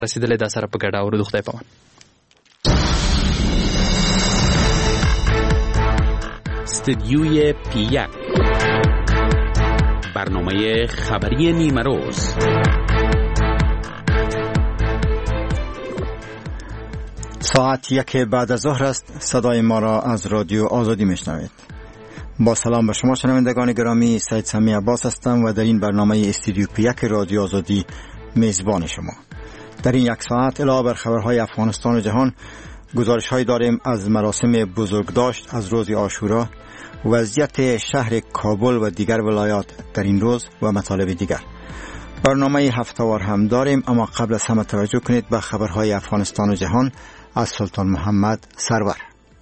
رسیدلې د سره په ګډه اورو خدای پامان. استدیوی پی1 برنامه خبری نیمه روز. ساعت 1 بعد از ظهر است. صدای ما را از رادیو آزادی میشنوید. با سلام به شما شنوندگان گرامی، سید سمی عباس هستم و در این برنامه استودیو پی1 رادیو آزادی میزبان شما. در این یک ساعت علاوه بر خبرهای افغانستان و جهان، گزارش‌هایی داریم از مراسم بزرگداشت از روز عاشورا، وضعیت شهر کابل و دیگر ولایات در این روز و مطالب دیگر. برنامه هفته‌وار هم داریم، اما قبل از همه توجه کنید به خبرهای افغانستان و جهان از سلطان محمد سرور.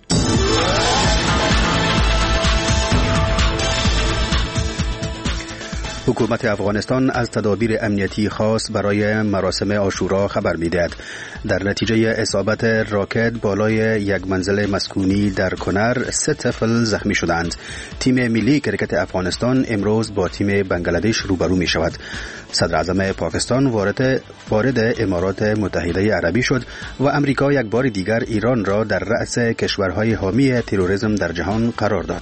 حکومت افغانستان از تدابیر امنیتی خاص برای مراسم عاشورا خبر می‌دهد. در نتیجه اصابت راکت بالای یک منزل مسکونی در کنر 3 طفل زخمی شدند. تیم ملی کرکت افغانستان امروز با تیم بنگلادش روبرو می‌شود. صدر اعظم پاکستان وارد امارات متحده عربی شد و امریکا یک بار دیگر ایران را در رأس کشورهای حامی تروریسم در جهان قرار داد.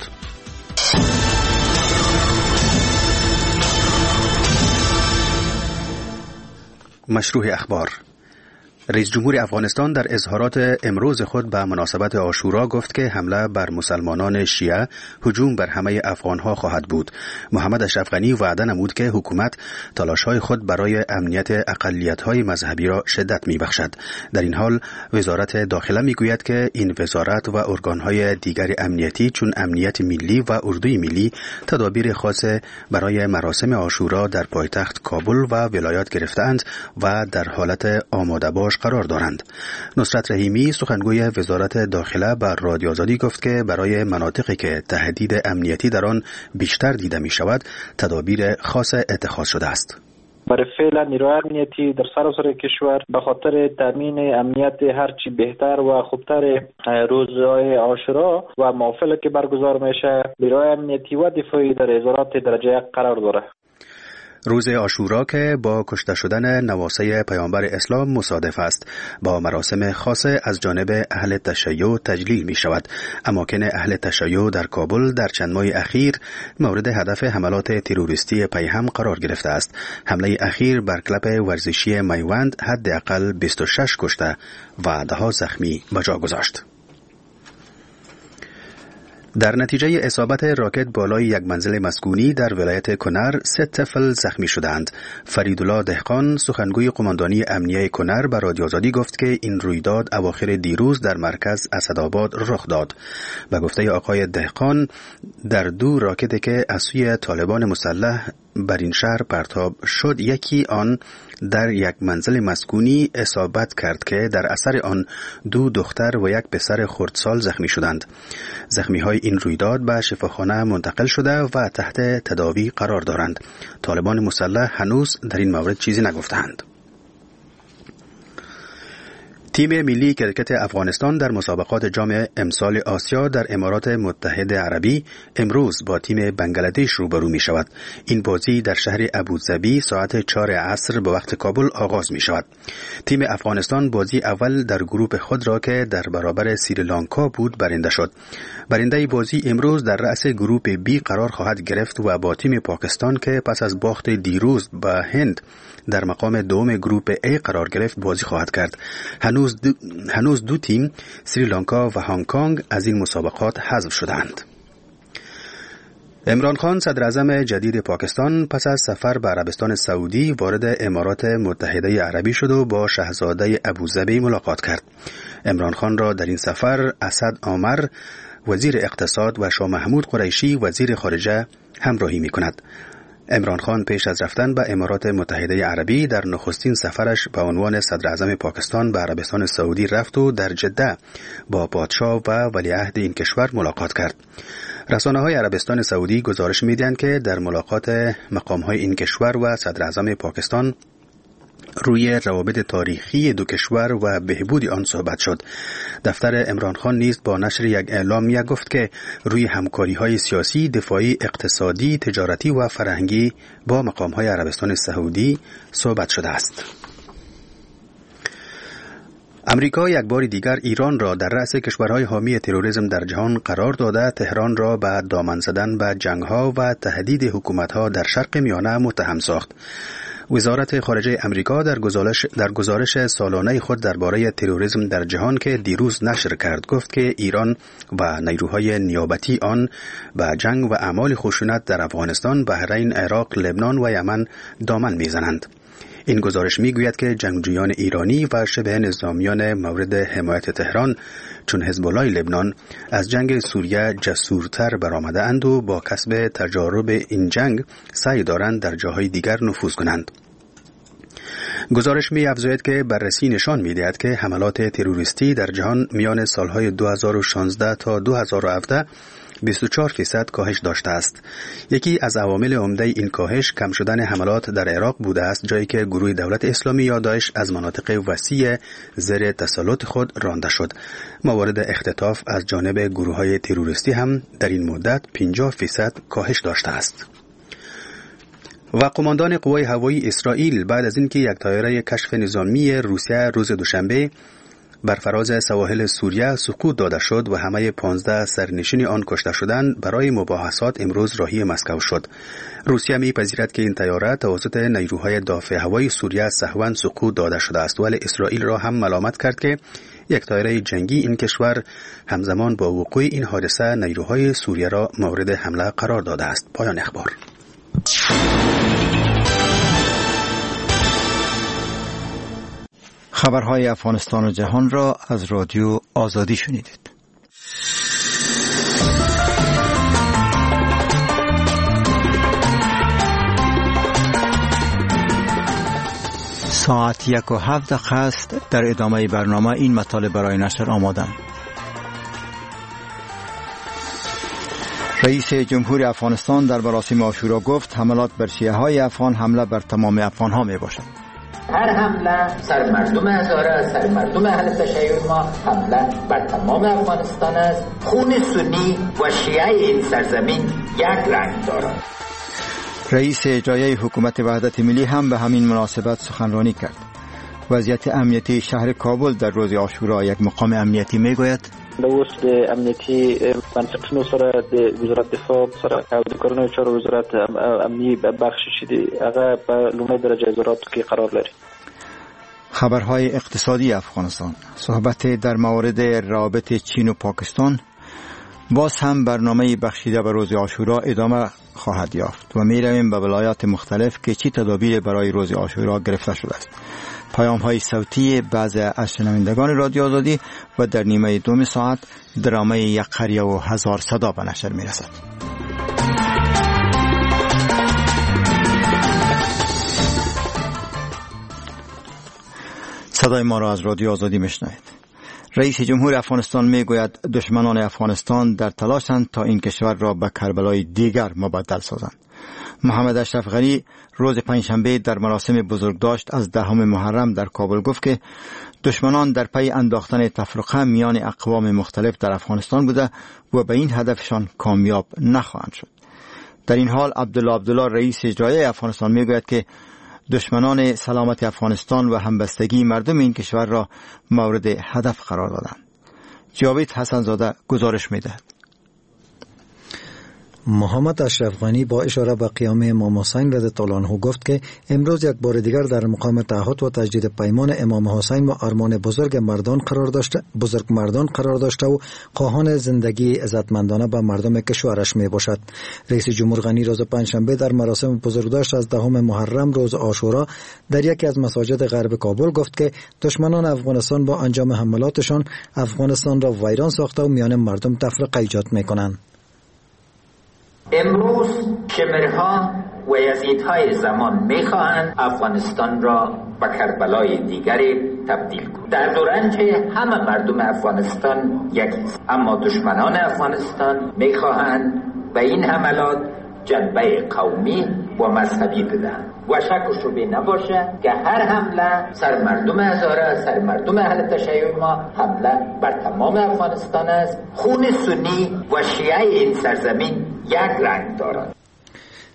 مشروع اخبار. رئیس جمهور افغانستان در اظهارات امروز خود به مناسبت عاشورا گفت که حمله بر مسلمانان شیعه هجوم بر همه افغانها خواهد بود. محمد اشرف غنی وعده نمود که حکومت تلاش‌های خود برای امنیت اقلیت‌های مذهبی را شدت می‌بخشد. در این حال وزارت داخله می‌گوید که این وزارت و ارگان‌های دیگر امنیتی چون امنیت ملی و اردوی ملی تدابیر خاص برای مراسم عاشورا در پایتخت کابل و ولایات گرفته‌اند و در حالت آماده باش قرار دارند. نصرت رحیمی سخنگوی وزارت داخله بر رادیو آزادی گفت که برای مناطقی که تهدید امنیتی در آن بیشتر دیده می شود تدابیر خاص اتخاذ شده است. برای فعلا نیروی امنیتی در سراسر کشور به خاطر تامین امنیت هرچی بهتر و خوبتر روزهای عاشورا و محافل که برگزار میشه، نیروی امنیتی و دفاعی در وزارت درجه 1 قرار داره. روز عاشورا که با کشته شدن نواسه پیامبر اسلام مصادف است، با مراسم خاص از جانب اهل تشیع تجلیل می شود. اماکن اهل تشیع در کابل در چند ماه اخیر مورد هدف حملات تروریستی پیهم قرار گرفته است. حمله اخیر بر کلب ورزشی میوند حداقل 26 کشته و 10 زخمی به جا گذاشت. در نتیجه اصابت راکت بالای یک منزل مسکونی در ولایت کنر 3 طفل زخمی شدند. فریدالله دهقان سخنگوی قماندانی امنیه کنر به رادیو آزادی گفت که این رویداد اواخر دیروز در مرکز اسدآباد رخ داد. به گفته آقای دهقان در 2 راکتی که از سوی طالبان مسلح بر این شهر پرتاب شد، یکی آن در یک منزل مسکونی اصابت کرد که در اثر آن 2 دختر و 1 پسر خردسال زخمی شدند. زخمی های این رویداد به شفاخانه منتقل شده و تحت تداوی قرار دارند. طالبان مسلح هنوز در این مورد چیزی نگفتند. تیم ملی کرکت افغانستان در مسابقات جام امسال آسیا در امارات متحده عربی امروز با تیم بنگلادش روبرو می شود. این بازی در شهر ابوظبی ساعت 4 عصر به وقت کابل آغاز می شود. تیم افغانستان بازی اول در گروپ خود را که در برابر سریلانکا بود برنده شد. برنده بازی امروز در رأس گروپ بی قرار خواهد گرفت و با تیم پاکستان که پس از باخت دیروز به هند در مقام دوم گروپ ای قرار گرفت بازی خواهد کرد. هنوز 2 تیم سریلانکا و هنگ کنگ از این مسابقات حذف شدند. عمران خان صدر اعظم جدید پاکستان پس از سفر به عربستان سعودی وارد امارات متحده عربی شد و با شاهزاده ابوظبی ملاقات کرد. عمران خان را در این سفر اسد عامر وزیر اقتصاد و شاه محمود قریشی وزیر خارجه همراهی می کند. عمران خان پیش از رفتن به امارات متحده عربی در نخستین سفرش به عنوان صدر اعظم پاکستان به عربستان سعودی رفت و در جده با پادشاه و ولیعهد این کشور ملاقات کرد. رسانه‌های عربستان سعودی گزارش می‌دهند که در ملاقات مقام‌های این کشور و صدر اعظم پاکستان روی روابط تاریخی 2 کشور و بهبود آن صحبت شد. دفتر عمران خان نیز با نشر یک اعلامیه گفت که روی همکاری‌های سیاسی، دفاعی، اقتصادی، تجارتی و فرهنگی با مقام‌های عربستان سعودی صحبت شده است. امریکا یک بار دیگر ایران را در رأس کشورهای حامی تروریسم در جهان قرار داده تهران را به دامن زدن به جنگ‌ها و تهدید حکومت‌ها در شرق میانه متهم ساخت. وزارت خارجه امریکا در گزارش سالانه خود درباره تروریسم در جهان که دیروز نشر کرد گفت که ایران و نیروهای نیابتی آن به جنگ و اعمال خشونت در افغانستان، بحرین، عراق، لبنان و یمن دامن میزنند. این گزارش میگوید که جنگجویان ایرانی و شبه نظامیان مورد حمایت تهران چون حزب الله لبنان از جنگ سوریه جسورتر برآمده اند و با کسب تجارب این جنگ سعی دارند در جاهای دیگر نفوذ کنند. گزارش می افزاید که بررسی نشان می دهد که حملات تروریستی در جهان میان سالهای 2016 تا 2017 24% کاهش داشته است. یکی از عوامل عمده این کاهش کم شدن حملات در عراق بوده است، جایی که گروه دولت اسلامی یا داعش از مناطق وسیع زیر تسلط خود رانده شد. موارد اختطاف از جانب گروه‌های تروریستی هم در این مدت 50% کاهش داشته است. و قماندان قوای هوایی اسرائیل بعد از اینکه یک طیاره کشف نظامی روسیه روز دوشنبه بر فراز سواحل سوریه سقوط داده شد و همه 15 سرنشین آن کشته شدند، برای مباحثات امروز راهی مسکو شد. روسیه می‌پذیرد که این طیاره توسط نیروهای دافع هوایی سوریه سهواً سقوط داده شده است، ولی اسرائیل را هم ملامت کرد که یک طیاره جنگی این کشور همزمان با وقوع این حادثه نیروهای سوریه را مورد حمله قرار داده است. پایان اخبار. خبرهای افغانستان و جهان را از رادیو آزادی شنیدید. ساعت 1:07 است. در ادامه برنامه این مطالب برای نشر آمادم. رئیس جمهور افغانستان در مراسم عاشورا گفت حملات بر شیعه‌های افغان حمله بر تمام افغان‌ها میباشد. هر حمله سر مردم هزاره، سر مردم اهل تشیع ما حمله بر تمام افغانستان است. خون سنی و شیعه این سرزمین یک رنگ دارد. رئیس اجرایی حکومت وحدت ملی هم به همین مناسبت سخنرانی کرد. وضعیت امنیتی شهر کابل در روز عاشورا یک مقام امنیتی میگوید اوس د امنیتي بنسټونو سره د وزارت دفاع سره او د کورونو چارو وزارت امنیتی بخش شدی هغه په لومړی درجه وزارت کې قرار لري. خبرهای اقتصادی افغانستان. صحبت در مورد روابط چین و پاکستان. باز هم برنامه بخشیده به روز عاشورا ادامه خواهد یافت و می رویم به ولایات مختلف که چی تدابیر برای روز عاشورا گرفته شده است. پیام های صوتی بعضی از شنوندگان رادیو آزادی و در نیمه دوم ساعت درامه یک قریه و 1000 صدا به نشر می رسد. صدای ما را از رادیو آزادی میشنوید. رئیس جمهور افغانستان میگوید دشمنان افغانستان در تلاشند تا این کشور را به کربلای دیگر مبدل سازند. محمد اشرف غنی روز پنجشنبه در مراسم بزرگداشت از 10 محرم در کابل گفت که دشمنان در پی انداختن تفرقه میان اقوام مختلف در افغانستان بوده و به این هدفشان کامیاب نخواهند شد. در این حال عبدالله رئیس اجرایی افغانستان میگوید که دشمنان سلامت افغانستان و همبستگی مردم این کشور را مورد هدف قرار دادند. جاوید حسن زاده گزارش میدهد. محمد اشرف غنی با اشاره به قیام امام حسین رضی الله عنه گفت که امروز یک بار دیگر در مقام تعهد و تجدید پیمان امام حسین و ارمان بزرگ مردان قرار داشته و خواهان زندگی عزتمندانه به مردم کشورش می باشد. رئیس جمهور غنی روز پنجشنبه در مراسم بزرگداشت از 10 محرم روز عاشورا در یکی از مساجد غرب کابل گفت که دشمنان افغانستان با انجام حملاتشان افغانستان را ویران ساخته و میان مردم تفرقه ایجاد میکنند. امروز شمرها و یزیدهای زمان میخواهند افغانستان را به کربلای دیگری تبدیل کنند. در دوران که همه مردم افغانستان یکیست، اما دشمنان افغانستان میخواهند به این حملات جنبه قومی و مذهبی بدهند و شک و شبهه نباشه که هر حمله سر مردم هزاره، سر مردم اهل تشیع ما حمله بر تمام افغانستان است. خون سنی و شیعه این سرزمین یک رنگ دارد.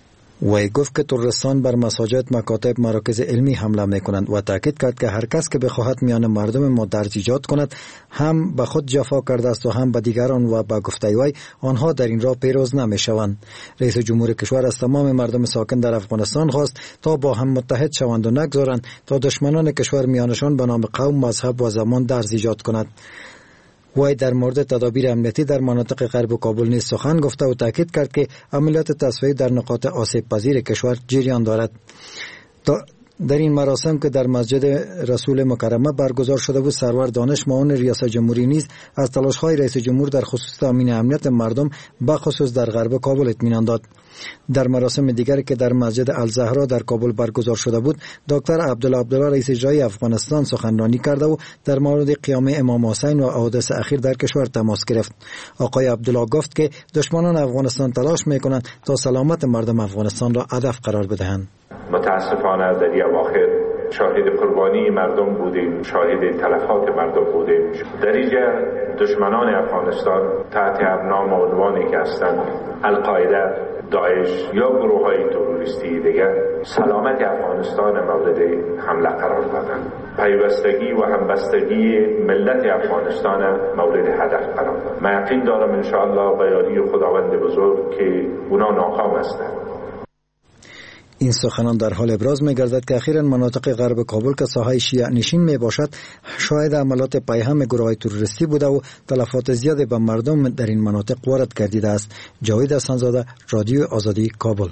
وی گفت که تروریستان بر مساجد، مکاتب، مراکز علمی حمله میکنند و تاکید کرد که هر کس که بخواهد میان مردم ما درز ایجاد کند هم به خود جفا کرده است و هم به دیگران و به گفته وی آنها در این راه پیروز نمیشوند. رئیس جمهور کشور از تمام مردم ساکن در افغانستان خواست تا با هم متحد شوند و نگذارند تا دشمنان کشور میانشان به نام قوم، مذهب و زمان درز ایجاد کند. وی در مورد تدابیر امنیتی در مناطق غرب کابل نیز سخن گفته و تاکید کرد که عملیات تصفیه در نقاط آسیب پذیر کشور جریان دارد. در این مراسم که در مسجد رسول مکرمه برگزار شده بود، سرور دانش معاون ریاست جمهوری نیز از تلاش‌های رئیس جمهور در خصوص تامین امنیت مردم به خصوص در غرب کابل اطمینان داد. در مراسم دیگری که در مسجد الزهرا در کابل برگزار شده بود، دکتر عبدالله رئیس اجرایی افغانستان سخنرانی کرده و در مورد قیام امام حسین و حوادث اخیر در کشور تماس گرفت. آقای عبدالله گفت که دشمنان افغانستان تلاش میکنند تا سلامت مردم افغانستان را هدف قرار بدهند. متاسفانه در این اواخر شاهد قربانی مردم بودیم، شاهد تلفات مردم بودیم. در اینجا دشمنان افغانستان تحت هر نام و عنوانی که هستند، القاعده، داعش یا گروه های تروریستی دیگر، سلامت افغانستان مورد حمله قرار دادند. پیوستگی و همبستگی ملت افغانستان مورد هدف قرار دادند. من یقین دارم انشاءالله به یاری خداوند بزرگ که اونا ناکام هستند. این سخنان در حال ابراز می گردد که اخیراً مناطق غرب کابل که ساحه شیعه نشین می باشد شاهد عملات پیهم گروه‌های تروریستی بوده و تلفات زیادی به مردم در این مناطق وارد گردیده است. جاوید حسن‌زاده، رادیو آزادی، کابل.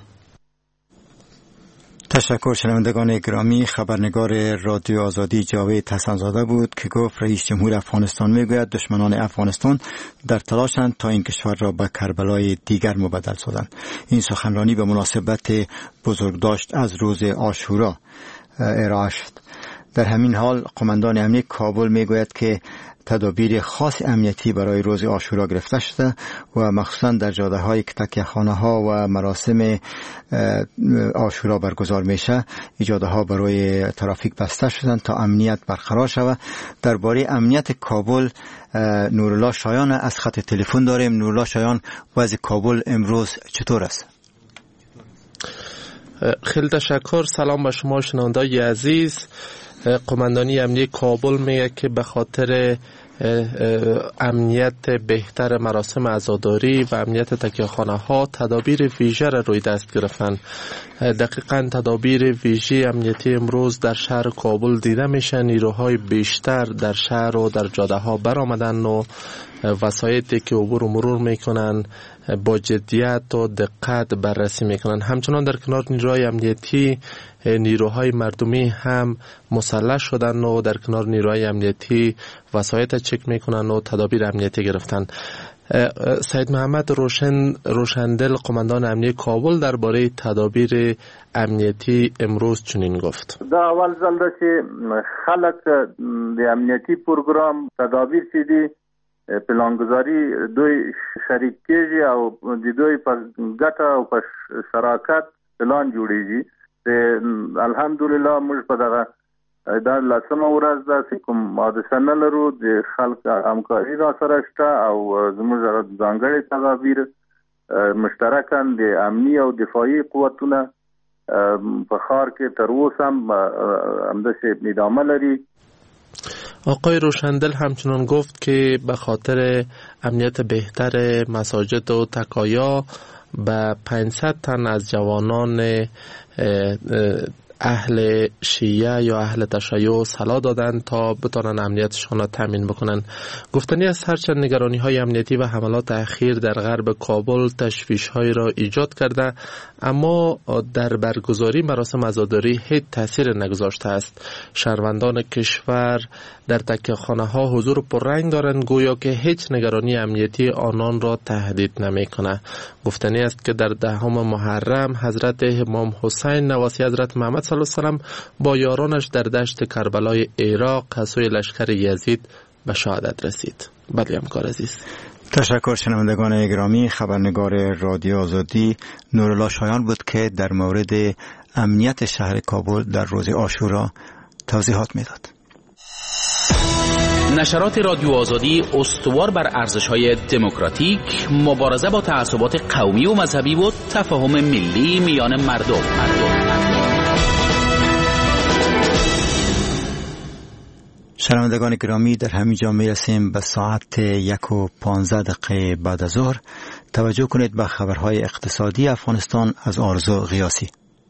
تشکر. شنوندگان گرامی، خبرنگار رادیو آزادی جاوید حسن‌زاده بود که گفت رئیس جمهور افغانستان میگوید دشمنان افغانستان در تلاشند تا این کشور را به کربلای دیگر مبدل سازند. این سخنرانی به مناسبت بزرگداشت از روز عاشورا ارائه شد. در همین حال قماندان امنیت کابل میگوید که تدابیر خاص امنیتی برای روز عاشورا گرفته شده و مخصوصا در جاده های که تکیه‌خانه ها و مراسم عاشورا برگزار میشه، جاده ها برای ترافیک بسته شدن تا امنیت برقرار شود. درباره امنیت کابل نورالله شایان از خط تلفن داریم. نورالله شایان، وضع کابل امروز چطور است؟ خیلی تشکر. سلام به شما شنوندگان عزیز. قماندانی امنیت کابل میگه که به خاطر امنیت بهتر مراسم عزاداری و امنیت تکیه‌خانه ها تدابیر ویژه را روی دست گرفتن. دقیقاً تدابیر ویژه امنیتی امروز در شهر کابل دیده میشه. نیروهای بیشتر در شهر و در جاده ها برآمدن و وسایطی که عبور و مرور میکنن با جدیت و دقت بررسی میکنن. همچنان در کنار نیروهای امنیتی نیروهای مردمی هم مسلح شدن و در کنار نیروهای امنیتی وسایط چک میکنن و تدابیر امنیتی گرفتن. سید محمد روشندل قماندان امنیت کابل درباره تدابیر امنیتی امروز چنین گفت: دا اول ځل ده چې خلک د امنیتی پروګرام تدابیر چې دي پلانګذاري دوی شریک کېږي او د دوی په ګټه او په شراکت پلان جوړیږي. الحمدلله موږ په دغه دا لسمه ورځ ده چې کوم حادثه نه لرو، د خلک همکاري را سره شته او زموږ ځانګړي تدابیر مشترکاً د امني او دفاعي قوتونه په ښار کې تر اوسه هم همداسې ادامه لري. آقای روشندل همچنان گفت که به خاطر امنیت بهتر مساجد و تکایا به 500 تن از جوانان اهل شیعه یا اهل تشیع صلاح دادن تا بتانن امنیتشان را تامین بکنن. گفتنی است هرچند نگرانی های امنیتی و حملات اخیر در غرب کابل تشویش های را ایجاد کرده، اما در برگزاری مراسم عزاداری هیچ تاثیر نگذاشته است. شهروندان کشور در تکیه‌خانه ها حضور پررنگ دارند، گویا که هیچ نگرانی امنیتی آنان را تهدید نمیکنه. گفتنی است که در 10 محرم حضرت امام حسین نواسی حضرت محمد صلی الله علیه و سلم با یارانش در دشت کربلای عراق از سوی لشکر یزید به شهادت رسید. بله همکار عزیز. تشکر. شنوندگان گرامی، خبرنگار رادیو آزادی نورالله شایان بود که در مورد امنیت شهر کابل در روز عاشورا توضیحات میداد. نشرات رادیو آزادی استوار بر ارزش‌های دموکراتیک، مبارزه با تعصبات قومی و مذهبی و تفاهم ملی میان مردم. شنوندگان گرامی، در همین جا میرسیم به ساعت 1:15 بعد از ظهر. توجه کنید به خبرهای اقتصادی افغانستان از آرزو غیاسی.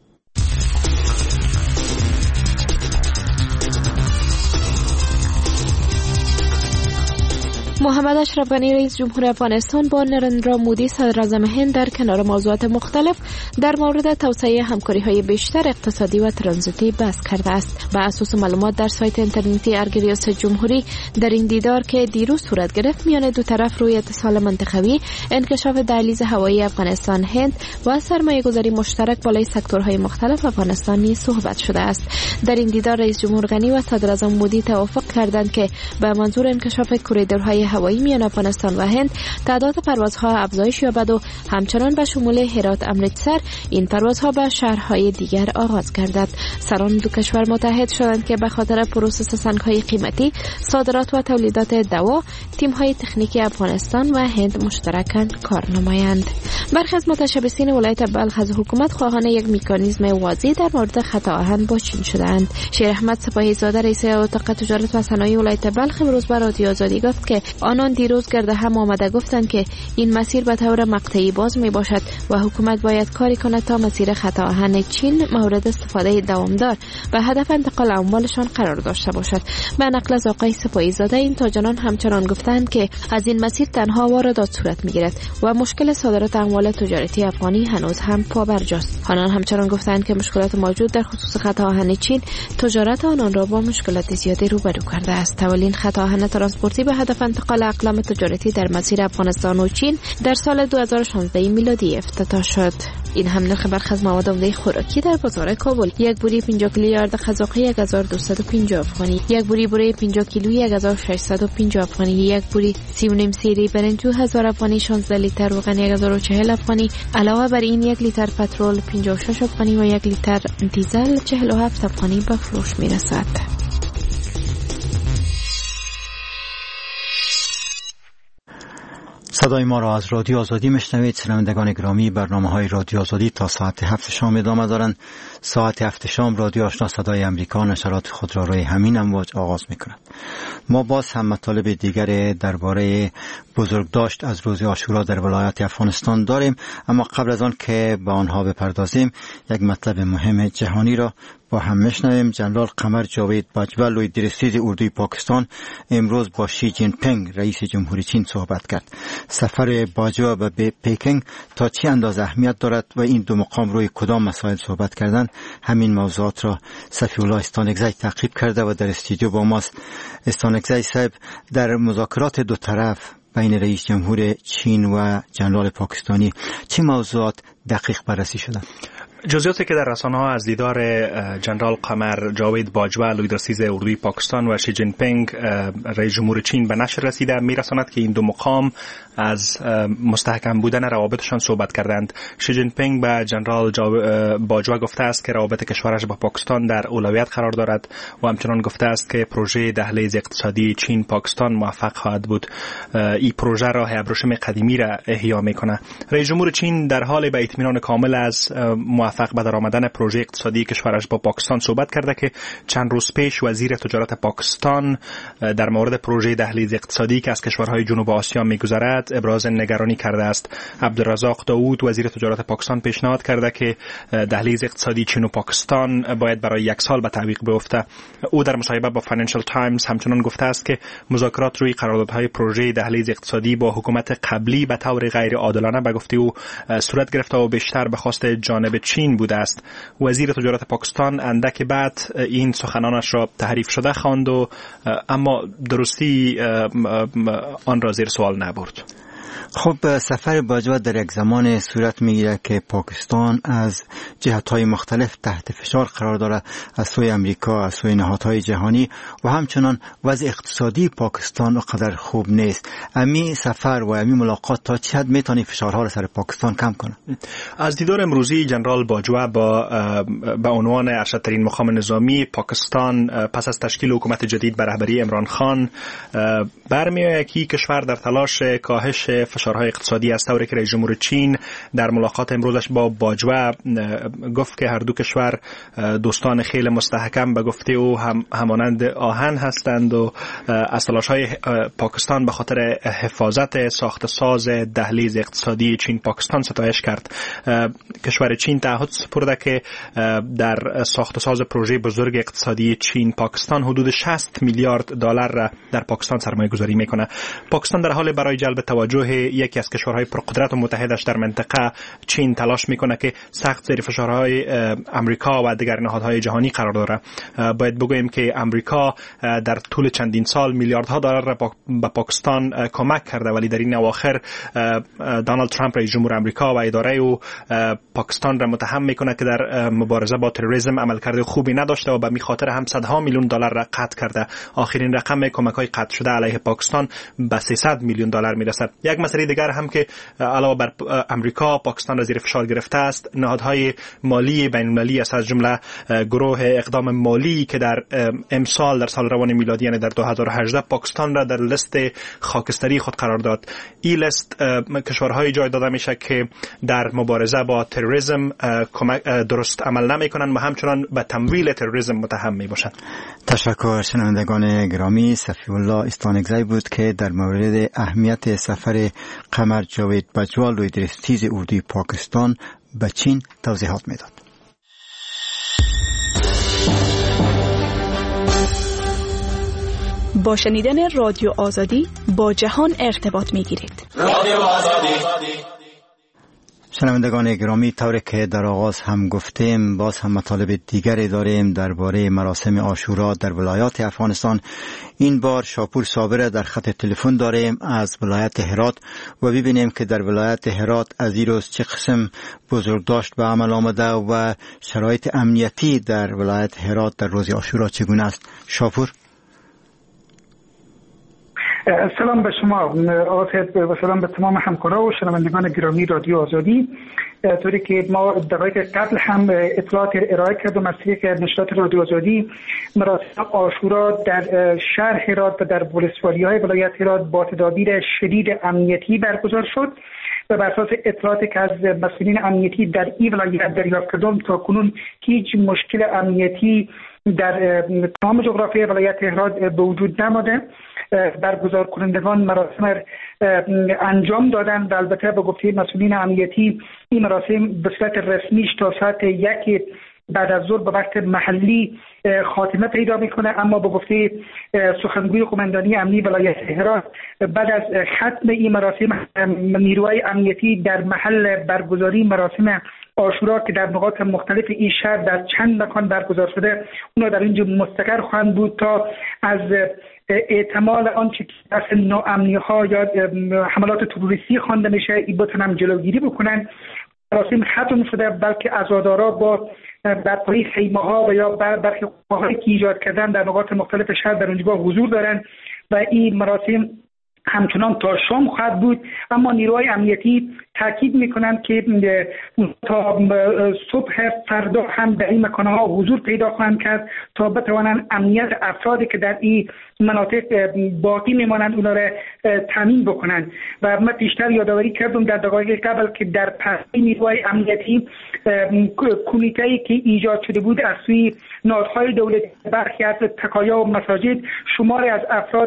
محمد اشرف غنی رئیس جمهور افغانستان با نریندرا مودی صدر اعظم هند در کنار موضوعات مختلف در مورد توسعه همکاری‌های بیشتر اقتصادی و ترانزیتی بحث کرده است. بر اساس معلومات در سایت اینترنتی ارگ ریاست جمهوری، در این دیدار که دیروز صورت گرفت میان دو طرف روی اتصال منطقوی، انکشاف دهلیز هوایی افغانستان هند و سرمایه‌گذاری مشترک بالای سکتورهای مختلف افغانستان نیز صحبت شده است. در این دیدار رئیس جمهور غنی و صدر اعظم مودی توافق کردند که به منظور انکشاف کوریدورهای هوایی میان افغانستان و هند تعداد پروازها افزایش یابد و همچنان به شمول هرات امرتسر این پروازها به شهرهای دیگر آغاز گردد. سران دو کشور متحد شدند که به خاطر پروسس سنگ‌های قیمتی، صادرات و تولیدات دوا، تیم‌های تکنیکی افغانستان و هند مشترکاً کار نمایند. برخی از متشبثین ولایت بلخ از حکومت خواهان یک مکانیزم واضح در مورد خط آهن با چین شدند. شیر احمد سپاهی زاده رئیس اتاق تجارت و صنایع ولایت بلخ امروز به رادیو آزادی گفت که آنان دیروز گرد هم آمده گفتند که این مسیر به طور مقطعی باز می باشد و حکومت باید کاری کند تا مسیر خط آهن چین مورد استفاده دوامدار به هدف انتقال اموالشان قرار داشته باشد. به نقل از آقای سپاهی زاده، این تاجران همچنان گفتند که از این مسیر تنها واردات صورت می گیرد و مشکل صادرات اموال تجارتی افغانی هنوز هم پابرجاست. آنان همچنان گفتند که مشکلات موجود در خصوص خط آهن چین تجارت آنان را با مشکلات زیادی روبرو کرده است. تولین خط آهن ترانسپورتی به هدف انتقال اقلام تجارتی در مسیر افغانستان و چین در سال 2016 میلادی افتتاح شد. این هم نرخ برخی از مواد عمده خوراکی در بازار کابل: یک بوری 50 کیلو یارد قزاقی 1250 افغانی، یک بوری بوره 50 کیلویی 1650 افغانی، یک بوری 3.5 سیری برنج 2000 افغانی، 16 لیتر روغن 1040 افغانی. علاوه بر این 1 لیتر پترول 56 افغانی و 1 لیتر دیزل 47 افغانی به فروش میرسد. صدای ما را از رادیو آزادی میشنوید. شنوندگان گرامی، برنامه‌های رادیو آزادی تا ساعت 7 شام ادامه دارند. ساعت 7 شام رادیو آشنا صدای امریکا نشرات خود را روی همین امواج آغاز می‌کند. ما باز هم مطالب دیگر درباره بزرگداشت از روز عاشورا در ولایت افغانستان داریم، اما قبل از آن که به آنها بپردازیم، یک مطلب مهم جهانی را با هم میشنویم. جنرال قمر جاوید باجوا لوی درستیز اردوی پاکستان امروز با شی جین پینگ رئیس جمهوری چین صحبت کرد. سفر باجوا به پکینگ تا چه اندازه اهمیت دارد و این دو مقام روی کدام مسائل صحبت کردند، همین موضوعات را صفی الله استانکزی تعقیب کرده و در استودیو با ماست. استانکزی صاحب، در مذاکرات دو طرف بین رئیس جمهور چین و جنرال پاکستانی چه موضوعات دقیق بررسی شدند؟ جزئیاتی که در رسانه‌ها از دیدار جنرال قمر جاوید باجوا لویدرسیز اردوی پاکستان و شی جین پینگ رئیس جمهور چین به نشر رسیده میرساند که این دو مقام از مستحکم بودن روابطشان صحبت کردند. شی جین پینگ به جنرال باجوا گفته است که روابط کشورش با پاکستان در اولویت قرار دارد و همچنان گفته است که پروژه دهلیز اقتصادی چین پاکستان موفق خواهد بود. این پروژه راه ابریشم قدیمی را احیا میکنه. رئیس جمهور چین در حال به اطمینان کامل از موفق به درآمدن پروژه اقتصادی کشورش با پاکستان صحبت کرده که چند روز پیش وزیر تجارت پاکستان در مورد پروژه دهلیز اقتصادی که از کشورهای جنوب آسیا میگذرد ابراز نگرانی کرده است. عبدالرزاق داوود وزیر تجارت پاکستان پیشنهاد کرده که دهلیز اقتصادی چین و پاکستان باید برای 1 سال به تعویق بیفته. او در مصاحبه با فاینانشال تایمز همچنان گفته است که مذاکرات روی قراردادهای پروژه دهلیز اقتصادی با حکومت قبلی به طور غیر عادلانه به گفته او صورت گرفته و بیشتر به خواست جانب چین بوده است. وزیر تجارت پاکستان اندک بعد این سخنانش را تحریف شده خواند و اما درستی آن را زیر سوال نبرد. خب سفر باجوه در یک زمان صورت میگیره که پاکستان از جهت‌های مختلف تحت فشار قرار داره، از سوی امریکا، از سوی نهادهای جهانی و همچنان وضع اقتصادی پاکستان قدر خوب نیست. امی سفر و امی ملاقات تا چه حد میتونه فشارها را سر پاکستان کم کنه؟ از دیدار امروزی جنرال باجوه با عنوان ارشدترین مقام نظامی پاکستان پس از تشکیل حکومت جدید به رهبری عمران خان برمیآید که کشور در تلاش کاهش فشارهای اقتصادی است، طوری که رئیس جمهور چین در ملاقات امروزش با باجوه گفت که هر دو کشور دوستان خیلی مستحکم به گفته او همانند آهن هستند و از تلاش‌های پاکستان به خاطر حفاظت ساخت ساز دهلیز اقتصادی چین پاکستان ستایش کرد. کشور چین تعهد سپرده که در ساخت ساز پروژه بزرگ اقتصادی چین پاکستان حدود 60 میلیارد دلار را در پاکستان سرمایه گذاری میکنه. پاکستان در حال برای جلب توجه یکی از کشورهای پرقدرت و متحدش در منطقه چین تلاش میکنه که سخت زیر فشارهای امریکا و دیگر نهادهای جهانی قرار داره. باید بگوییم که امریکا در طول چندین سال میلیاردها دلار را به پاکستان کمک کرده، ولی در این اواخر دونالد ترامپ رئیس جمهور امریکا و اداره او پاکستان را متهم میکنه که در مبارزه با تروریسم عملکرد خوبی نداشته و به خاطر هم صدها میلیون دلار را قطع کرده. آخرین رقم کمک‌های قطع شده علیه پاکستان به 300 میلیون دلار میرسد. یک مسئله دیگر هم که علاوه بر امریکا پاکستان را زیر فشار گرفته است، نهادهای مالی بین‌المللی است، از جمله گروه اقدام مالی که در امسال در سال روان میلادی یعنی در 2018 پاکستان را در لیست خاکستری خود قرار داد. این لیست کشورهای جای داده میشه که در مبارزه با تروریسم درست عمل نمیکنند و همچنان به تمویل تروریسم متهم میباشند. تشکر. شنوندگان گرامی، صفی الله استانگزی بود که در مورد اهمیت سفر قمر جاوید باجوه لوی درستیز اردوی پاکستان به چین توضیحات میداد. با شنیدن رادیو آزادی با جهان ارتباط میگیرید. رادیو آزادی. شنوندگان گرامی، طوری که در آغاز هم گفتیم، باز هم مطالب دیگری داریم درباره مراسم عاشورا در ولایات افغانستان. این بار شاپور صابر در خط تلفن داریم از ولایت هرات و ببینیم که در ولایت هرات از این روز چه قسم بزرگداشت به عمل آمده و شرایط امنیتی در ولایت هرات در روز عاشورا چگونه است. شاپور. سلام به شما آقای و سلام به تمام همکارا و شنوندگان گرامی رادیو آزادی. طوری که ما دقایق قبل هم اطلاعات ارائه کردم از طریق نشرات رادیو آزادی، مراسم عاشورا در شهر هرات و در ولسوالی‌های ولایت هرات با تدابیر شدید امنیتی برگزار شد و بر اساس اطلاعاتی که از مسئولین امنیتی در این ولایت دریافت کردم تا کنون هیچ مشکل امنیتی در تمام جغرافیای ولایت هرات به وجود نماده. برگزار کنندگان مراسم انجام دادن و البته به گفته مسئولین امنیتی این مراسم به صورت رسمیش تا ساعت 1 بعد از ظهر به وقت محلی خاتمه پیدا میکنه، اما به گفته سخنگوی قماندانی امنی ولایت هرات بعد از ختم این مراسم نیروهای امنیتی در محل برگزاری مراسم عاشورا که در نقاط مختلف این شهر در چند مکان برگزار شده اونا در اینجا مستقر خواهند بود تا از احتمال آنچه که از ناامنی‌ها یا حملات تروریستی خوانده میشه این بتونن جلوگیری بکنن. مراسم ختم شده، بلکه عزادارا با برپایی خیمه‌ها و یا برخی قوه‌هایی که ایجاد کردن در نقاط مختلف شهر در اونجا حضور دارن و این مراسم همچنان تا شام خواهد بود. اما نیروهای امنیتی تاکید میکنند که تا صبح فردا هم در این مکانها حضور پیدا خواهند کرد تا بتوانند امنیت افرادی که در این مناطق باقی میمانند اونا را تامین بکنند. و من پیشتر یادآوری کردم در دقایق قبل که در پستی نیروهای امنیتی کمیته‌ای که ایجاد شده بود از سوی نهادهای دولتی، برخی از تکایا و مساجد، شماری از افراد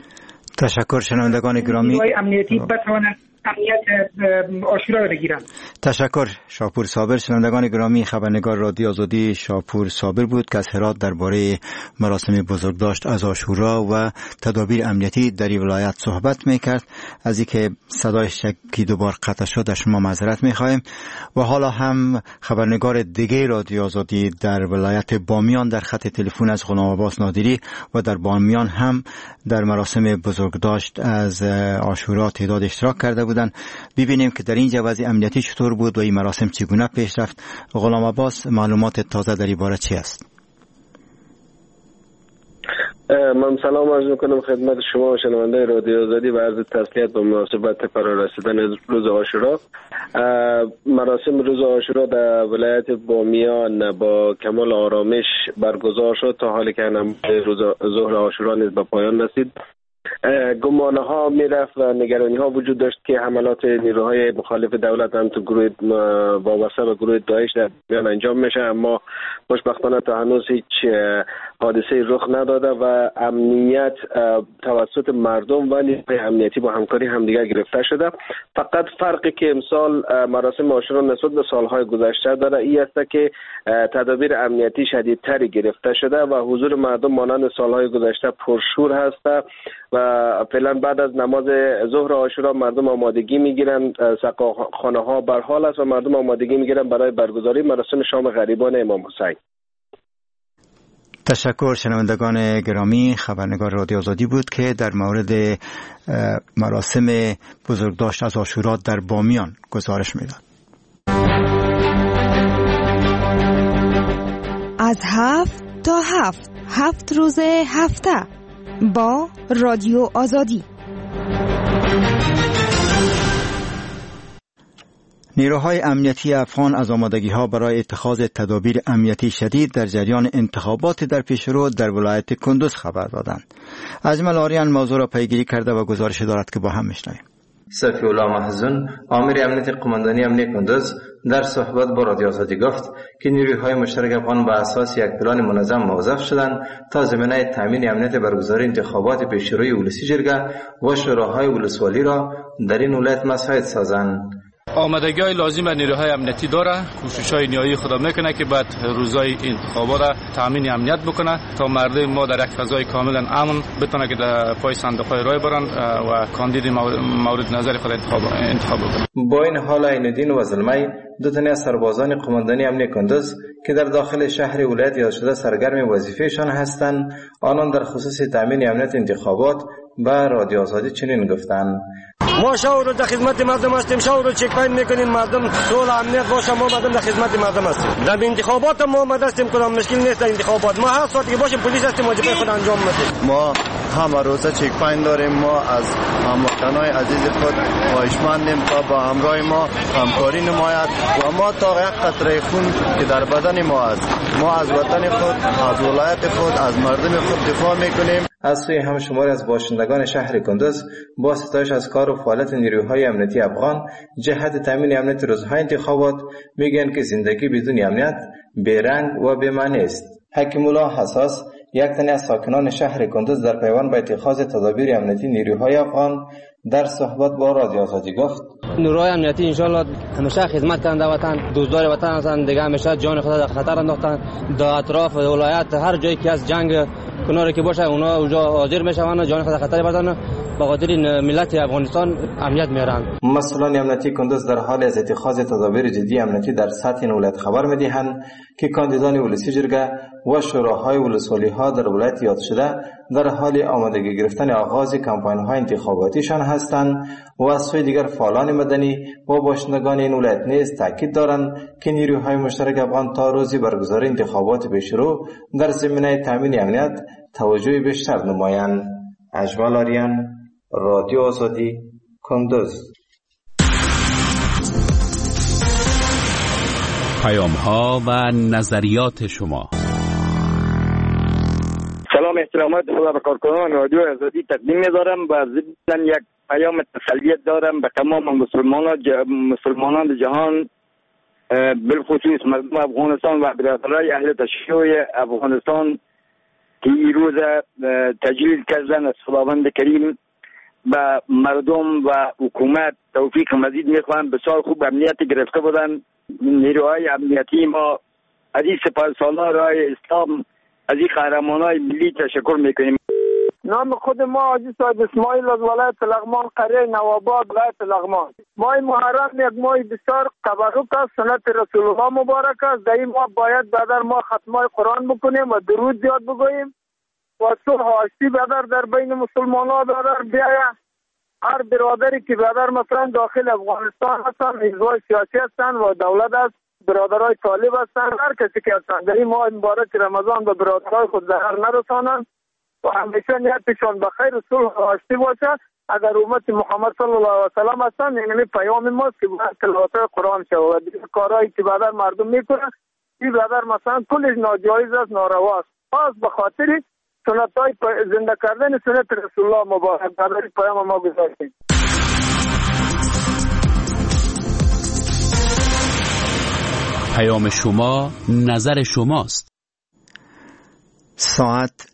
تشکر. شنوندگان گرامی، امنیتی بتوانند امنیت عاشورا را بگیرند. تشکر. شاپور صابر. شنوندگان گرامی، خبرنگار رادیو آزادی شاپور صابر بود که از هرات درباره مراسم بزرگداشت از عاشورا و تدابیر امنیتی در این ولایت صحبت میکرد. از اینکه صدایش یکی دوبار قطع شد از شما معذرت میخواهیم. و حالا هم خبرنگار دیگه رادیو آزادی در ولایت بامیان در خط تلفن از غلام عباس نادری و در بامیان هم در مراسم بزرگداشت از عاشورا تعداد اشتراک کرده بودند. ببینیم که در اینجا وضع امنیتی چطور بود و این مراسم چگونه پیش رفت. غلام عباس، معلومات تازه در این باره چی است؟ من سلام عرض میکنم خدمت شما و شنونده رادیو آزادی و عرض تسلیت به مناسبت فرارسیدن روز عاشورا. مراسم روز عاشورا در ولایت بامیان با کمال آرامش برگزار شد تا حالی که نماز ظهر عاشورا نیز به پایان رسید. گمانه ها میرفت و نگرانی ها وجود داشت که حملات نیروهای مخالف دولت هم تو گروه وابسته به گروه داعش در بیان انجام میشه، اما خوشبختانه تا هنوز هیچ حادثه رخ نداده و امنیت توسط مردم و نیروهای امنیتی با همکاری همدیگر گرفته شده. فقط فرقی که امسال مراسم عاشورا نسبت به سالهای گذشته داره این است که تدابیر امنیتی شدیدتری گرفته شده و حضور مردم مانند سالهای گذشته پرشور هست و فعلا بعد از نماز ظهر عاشورا مردم آمادگی میگیرن، سقاخانه ها بر حال است و مردم آمادگی میگیرن برای برگزاری مراسم شام غریبان امام حسین. تشکر. شنوندگان گرامی، خبرنگار رادیو آزادی بود که در مورد مراسم بزرگداشت از عاشورا در بامیان گزارش میداد. از 7 تا 7 روز هفته با رادیو آزادی. نیروهای امنیتی افغان از آمادگی‌ها برای اتخاذ تدابیر امنیتی شدید در جریان انتخابات در پیشرو در ولایت کندوز خبر دادند. اجمل آریان موضوع را پیگیری کرده و گزارش دارد که با هم میشنویم. صفی الله محزون، آمر امنیت قماندانی امنیت کندوز، در صحبت با رادیو آزادی گفت که نیروهای مشترک افغان با اساس یک پلان منظم موظف شدند تا ضمانت تامین امنیت برگزاری انتخابات پیشروی ولسی جرگه و شوراهای ولسوالی را در این ولایت مساعد سازند. آمادگی‌های لازم بر نیروهای امنیتی داره، کوشش‌های نهایی خدا میکنه که بعد روزهای انتخابات را تامین امنیت بکنه تا مردم ما در یک فضای کاملا امن بتونه که در پای صندوق‌های رای برن و کاندید مورد نظر خود انتخاب بکنه. با این حال عین‌الدین و زلمی، دو تن از سربازان قماندانی امنیت کندوز که در داخل شهر ولایت یاد شده سرگرم وظیفه‌شان هستند، آنان در خصوص تامین امنیت انتخابات با رادیو آزادی چنین گفتند: ما شاور در خدمت مردم هستیم، شاور چک پاین میکنیم، مردم صلح امنیت باشه، ما مردم در خدمت مردم هستیم. در انتخابات ما مدد هستیم، کدام مشکل نیست. در انتخابات ما هر ساعتی که باشه پلیس هستیم وظیفه خود انجام میدیم. ما همه روزه چک پاین داریم. ما از هموطنای عزیز خود خواهشمندیم تا با همراه ما همکاری نماید و ما تا یک قطره خون که در بدن ما است، ما از وطن خود، از ولایت خود، از مردم خود دفاع میکنیم. از سوی هم شماری از باشندگان شهر کندوز با ستایش از کار و فعالیت نیروهای امنیتی افغان جهت تامین امنیت روزهای انتخابات میگن که زندگی بدون امنیت بیرنگ و بی‌معنی است. حکیم الله حساس، یک تن از ساکنان شهر کندوز، در پیوند به اتخاذ تدابیر امنیتی نیروهای افغان در صحبت با رادیو آزادی گفت: نیروهای امنیتی انشالله همیشه خدمت کننده وطن، دوستدار وطن هستند، دیگه همیشه جان خود در خطر انداختن. در اطراف ولایت هر جایی که از جنگ کناری که باشه اونا اونجا حاضر میشوند، جان خود در خطر بردن به خاطر ملت افغانستان امنیت میارن. مسئولان امنیتی کندوز در حال از اتخاذ تدابیر جدی امنیتی در سطح این ولایت خبر میدهند که کاندیدان ولسی جرگه و شوراهای ولسوالی ها در ولایت یاد شده در حال آمادگی گرفتن آغاز کمپاین های انتخاباتیشان هستند و از سوی دیگر فعالان مدنی و باشندگان این ولایت نیز تاکید دارند که نیروهای مشترک افغان تا روزی برگزاری انتخابات پیشرو در زمینه تامین امنیت توجه بیشتر نمایند. اجمل آریان، رادیو آزادی، کندوز. پیام‌ها و نظریات شما. سلام، احترامات خدا به کارکنان رادیو آزادی تقدیم می‌دارم و ضمن یک پیام تسلیت دارم به تمام مسلمانان جهان، بالخصوص مردم افغانستان و برادرای اهل تشیع افغانستان که این روز تجلیل کردن از خداوند کریم به مردم و حکومت توفیق مزید میخوام. بسیار خوب امنیت گرفته بودن نیروهای امنیتی ما. از این سپاهسالار رای اسلام، از این قهرمانای ملی تشکر میکنیم. نام خود ما حاجی صاحب اسماعیل از ولایت لغمان، قریه نواباد ولایت لغمان. ماه محرم یک ماه بسیار تبرک است، سنت رسول الله مبارک است. در این ماه باید بدر ما ختمای قرآن بکنیم و درود زیاد بگوییم و صلح و آشتی بدر در بین مسلمانان بدر بیاید. هر برادری که بدر مثلا داخل افغانستان هستن، حزبای سیاسی هستن و دولت است، برادرای طالب هستن، هر کسی که هستن در این ماه مبارک رمضان به برادرای خود ضرر نرسانند و همیشه نیتشان به خیر صلح و آشتی باشه. اگر امت محمد صلی الله علیه و سلم هستن، یعنی پیام ماست که باید تلاوت قرآن شود و دیگر کارهایی که بدر مردم میکنن این بدر مثلا کلش ناجایز است، ناروا است. خاص به خاطر سنت‌های زنده کردن سنت رسول الله مبارک بدر پیام ما گذاشتیم. پیام شما، نظر شماست. ساعت